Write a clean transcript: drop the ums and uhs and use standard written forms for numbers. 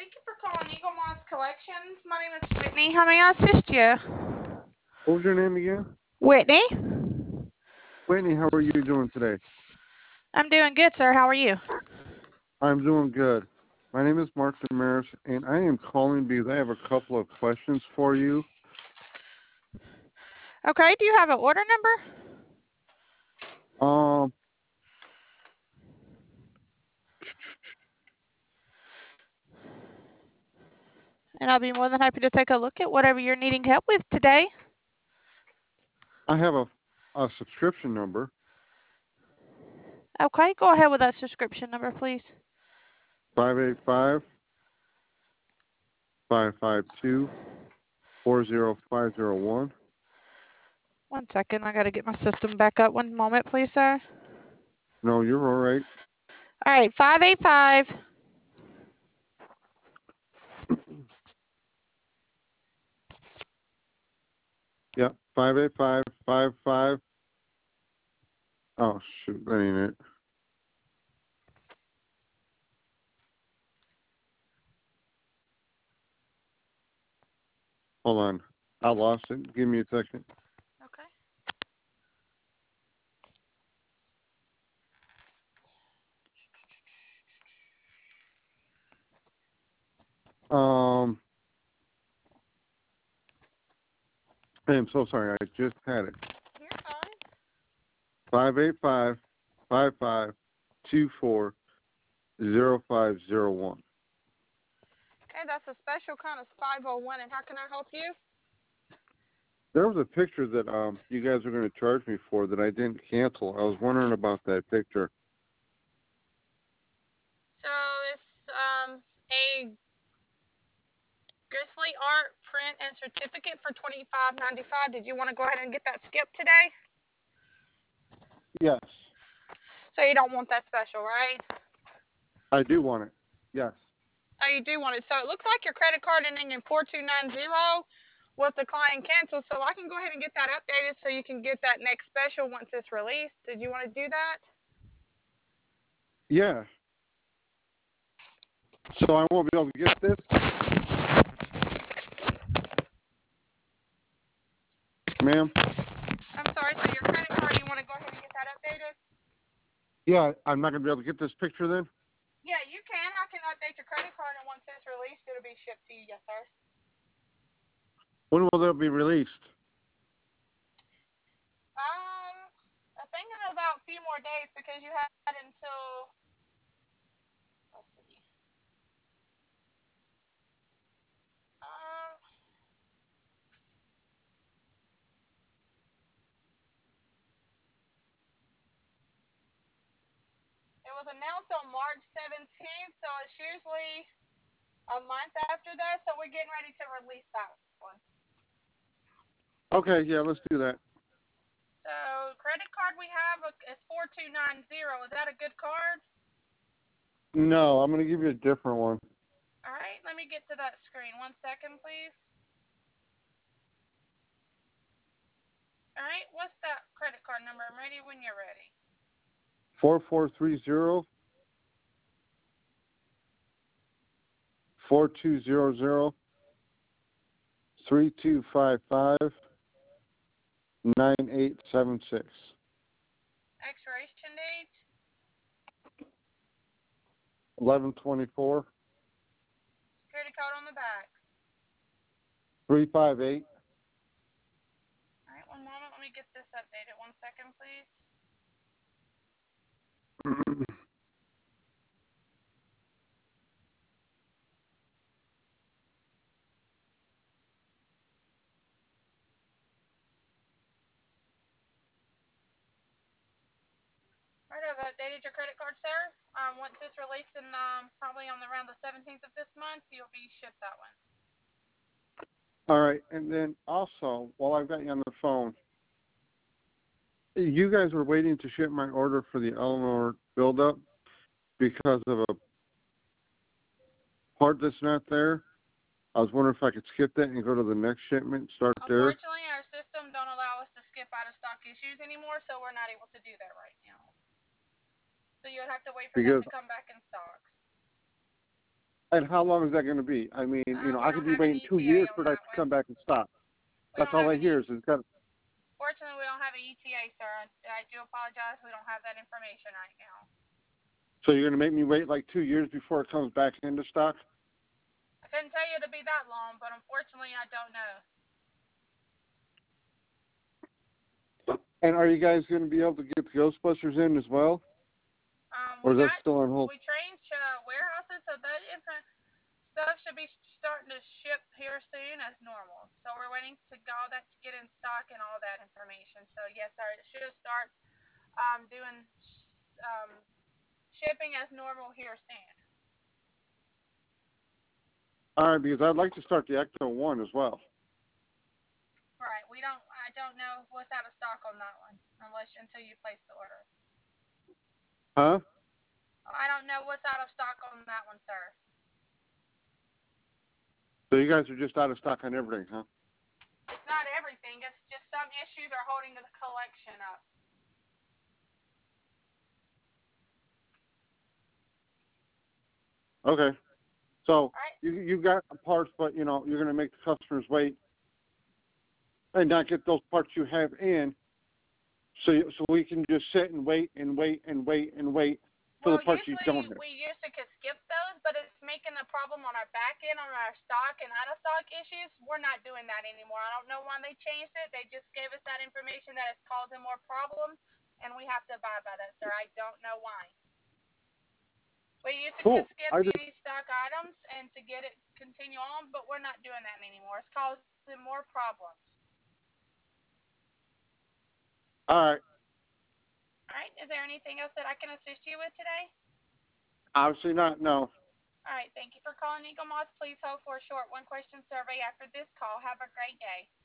Thank you for calling Eagle Moss Collections. My name is Whitney. How may I assist you? What was your name again? Whitney. Whitney, how are you doing today? I'm doing good, sir. How are you? I'm doing good. My name is Mark Damaris, and I am calling because I have a couple of questions for you. Okay, do you have an order number? Um, And I'll be more than happy to take a look at whatever you're needing help with today. I have a subscription number. Okay, go ahead with that subscription number, please. 585-552-40501. 1 second, I got to get my system back up. 1 moment, please, sir. No, you're all right. All right, 585. Yeah, 585-55. Oh, shoot, that ain't it. Hold on. I lost it. Give me a second. Okay. Um, I am so sorry. I just had it. You're fine. 585-5524-0501. Okay, that's a special kind of 501. And how can I help you? There was a picture that you guys are going to charge me for that I didn't cancel. I was wondering about that picture. So it's a Grizzly Art print and certificate for $25.95. Did you want to go ahead and get that skipped today? Yes, So you don't want that special, right? I do want it. Yes. Oh, you do want it. So it looks like your credit card ending in 4290 was declined cancel. So I can go ahead and get that updated so you can get that next special once it's released. Did you want to do that? Yeah. So I won't be able to get this? Ma'am? I'm sorry. So your credit card, you want to go ahead and get that updated? Yeah, I'm not going to be able to get this picture then? Yeah, you can. I can update your credit card, and once it's released, it'll be shipped to you. Yes, sir. When will that be released? I think in about a few more days because you had until, let's see. Um, it was announced on March 17th, so it's usually a month after that. So we're getting ready to release that one. Okay, yeah, let's do that. So credit card we have is 4290. Is that a good card? No, I'm going to give you a different one. All right, let me get to that screen. 1 second, please. All right, what's that credit card number? I'm ready when you're ready. 4430 4200 3255 9876. Expiration date? 1124 Security code on the back. 358. All right, 1 moment. Let me get this updated. 1 second, please. All right, I've updated your credit card, sir. Once it's released in probably on around the 17th of this month, you'll be shipped that one. All right, and then also, while I've got you on the phone, you guys were waiting to ship my order for the Eleanor buildup because of a part that's not there. I was wondering if I could skip that and go to the next shipment, start there. Unfortunately, our system don't allow us to skip out of stock issues anymore, so we're not able to do that right now. So you'll have to wait for that Because to come back in stock. And how long is that going to be? I mean, I could be waiting 2 years for that to come back in stock. That's all I hear is it's got. Fortunately, we don't have an ETA, sir. I do apologize. We don't have that information right now. So you're going to make me wait like 2 years before it comes back into stock? I couldn't tell you to be that long, but unfortunately, I don't know. And are you guys going to be able to get the Ghostbusters in as well? Or is that still on hold? We changed warehouses, so that stuff should be starting to ship here soon as normal. So we're waiting to all that to get in stock and all that information. So yes, sir, it should start doing shipping as normal here soon. All right, because I'd like to start the Ecto 1 as well. Right. I don't know what's out of stock on that one until you place the order. Huh? I don't know what's out of stock on that one, sir. So you guys are just out of stock on everything, huh? It's not everything. It's just some issues are holding the collection up. Okay. So right. you got parts, but you're going to make the customers wait and not get those parts you have in, so we can just sit and wait and wait and wait and wait for the parts you don't have. We used to could skip those, but it's making a problem on our back end, on our stock and out of stock issues. We're not doing that anymore. I don't know why they changed it. They just gave us that information that it's causing more problems, and we have to abide by that, sir. I don't know why. We used to skip any stock items and to get it continue on, but we're not doing that anymore. It's causing more problems. All right. All right. Is there anything else that I can assist you with today? Obviously not, no. All right. Thank you for calling Eagle Moss. Please hold for a short one-question survey after this call. Have a great day.